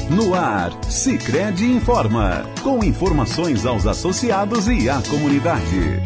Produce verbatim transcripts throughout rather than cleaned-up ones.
No ar, Sicredi informa, com informações aos associados e à comunidade.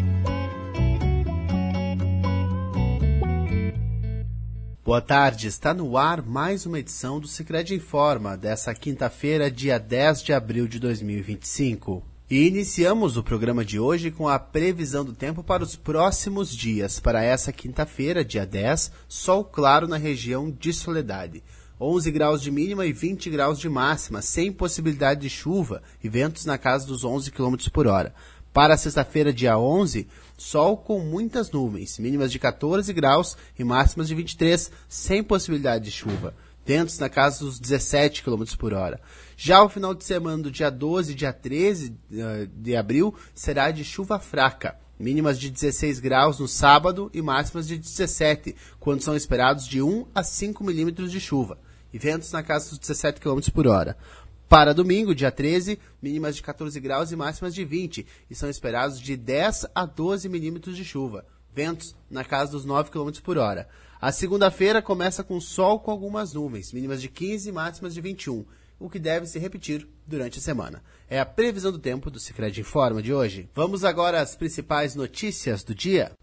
Boa tarde, está no ar mais uma edição do Sicredi Informa, dessa quinta-feira, dia dez de abril de dois mil e vinte e cinco. E iniciamos o programa de hoje com a previsão do tempo para os próximos dias. Para essa quinta-feira, dia dez, sol claro na região de Soledade. onze graus de mínima e vinte graus de máxima, sem possibilidade de chuva e ventos na casa dos onze quilômetros por hora. Para sexta-feira, dia onze, sol com muitas nuvens, mínimas de quatorze graus e máximas de vinte e três, sem possibilidade de chuva. Ventos na casa dos dezessete quilômetros por hora. Já o final de semana do dia doze e dia treze de abril será de chuva fraca. Mínimas de dezesseis graus no sábado e máximas de dezessete, quando são esperados de um a cinco milímetros de chuva. E ventos na casa dos dezessete quilômetros por hora. Para domingo, dia treze, mínimas de quatorze graus e máximas de vinte, e são esperados de dez a doze milímetros de chuva. Ventos na casa dos nove quilômetros por hora. A segunda-feira começa com sol com algumas nuvens, mínimas de quinze e máximas de vinte e um, o que deve se repetir durante a semana. É a previsão do tempo do Sicredi Informa de hoje. Vamos agora às principais notícias do dia.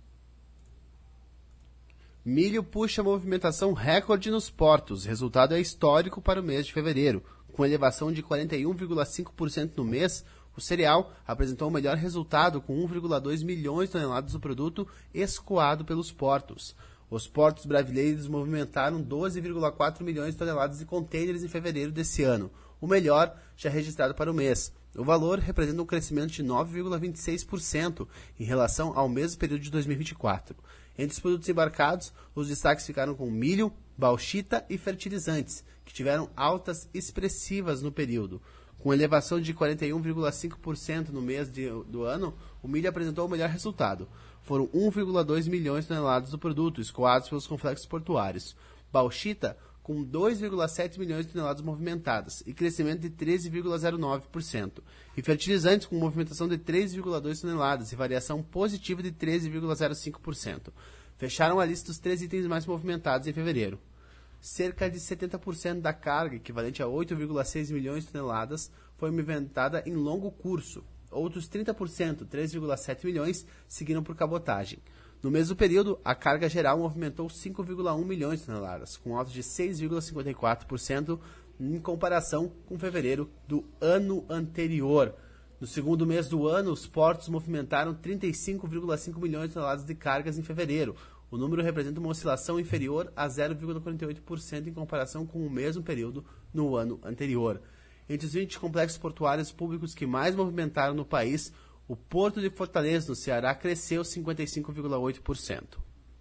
Milho puxa movimentação recorde nos portos. Resultado é histórico para o mês de fevereiro. Com elevação de quarenta e um vírgula cinco por cento no mês, o cereal apresentou o melhor resultado com um vírgula dois milhões de toneladas do produto escoado pelos portos. Os portos brasileiros movimentaram doze vírgula quatro milhões de toneladas de contêineres em fevereiro desse ano, o melhor já registrado para o mês. O valor representa um crescimento de nove vírgula vinte e seis por cento em relação ao mesmo período de dois mil e vinte e quatro. Entre os produtos embarcados, os destaques ficaram com milho, bauxita e fertilizantes, que tiveram altas expressivas no período. Com elevação de quarenta e um vírgula cinco por cento no mês de, do ano, o milho apresentou o melhor resultado. Foram um vírgula dois milhões de toneladas do produto, escoados pelos complexos portuários. Bauxita, com dois vírgula sete milhões de toneladas movimentadas, e crescimento de treze vírgula zero nove por cento. E fertilizantes, com movimentação de três vírgula dois toneladas e variação positiva de treze vírgula zero cinco por cento. Fecharam a lista dos três itens mais movimentados em fevereiro. Cerca de setenta por cento da carga, equivalente a oito vírgula seis milhões de toneladas, foi movimentada em longo curso. Outros trinta por cento, três vírgula sete milhões, seguiram por cabotagem. No mesmo período, a carga geral movimentou cinco vírgula um milhões de toneladas, com alta de seis vírgula cinquenta e quatro por cento em comparação com fevereiro do ano anterior. No segundo mês do ano, os portos movimentaram trinta e cinco vírgula cinco milhões de toneladas de cargas em fevereiro. O número representa uma oscilação inferior a zero vírgula quarenta e oito por cento em comparação com o mesmo período no ano anterior. Entre os vinte complexos portuários públicos que mais movimentaram no país, o Porto de Fortaleza, no Ceará, cresceu cinquenta e cinco vírgula oito por cento.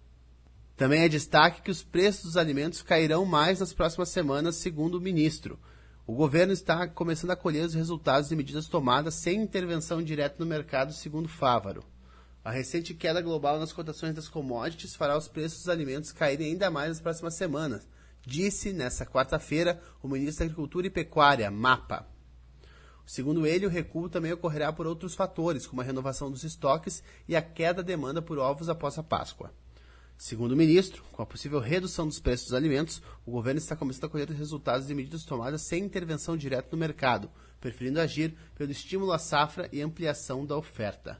Também é destaque que os preços dos alimentos cairão mais nas próximas semanas, segundo o ministro. O governo está começando a colher os resultados de medidas tomadas sem intervenção direta no mercado, segundo Fávaro. A recente queda global nas cotações das commodities fará os preços dos alimentos caírem ainda mais nas próximas semanas, disse nesta quarta-feira o ministro da Agricultura e Pecuária, Mapa. Segundo ele, o recuo também ocorrerá por outros fatores, como a renovação dos estoques e a queda da demanda por ovos após a Páscoa. Segundo o ministro, com a possível redução dos preços dos alimentos, o governo está começando a colher os resultados de medidas tomadas sem intervenção direta no mercado, preferindo agir pelo estímulo à safra e ampliação da oferta.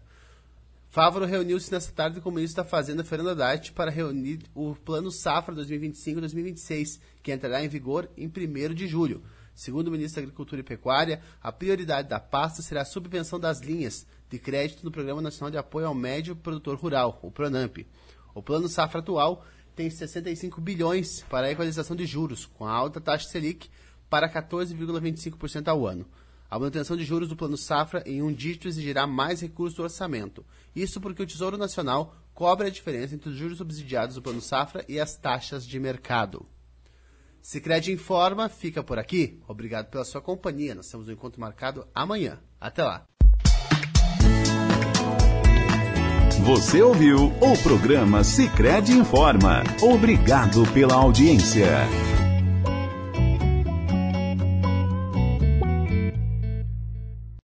Fávaro reuniu-se nesta tarde com o ministro da Fazenda, Fernando Haddad, para reunir o Plano Safra dois mil e vinte e cinco a dois mil e vinte e seis, que entrará em vigor em primeiro de julho. Segundo o ministro da Agricultura e Pecuária, a prioridade da pasta será a subvenção das linhas de crédito do Programa Nacional de Apoio ao Médio Produtor Rural, o PRONAMP. O Plano Safra atual tem sessenta e cinco bilhões para a equalização de juros, com a alta taxa Selic para quatorze vírgula vinte e cinco por cento ao ano. A manutenção de juros do Plano Safra em um dígito exigirá mais recursos do orçamento. Isso porque o Tesouro Nacional cobre a diferença entre os juros subsidiados do Plano Safra e as taxas de mercado. Sicredi Informa fica por aqui. Obrigado pela sua companhia. Nós temos um encontro marcado amanhã. Até lá. Você ouviu o programa Sicredi Informa. Obrigado pela audiência.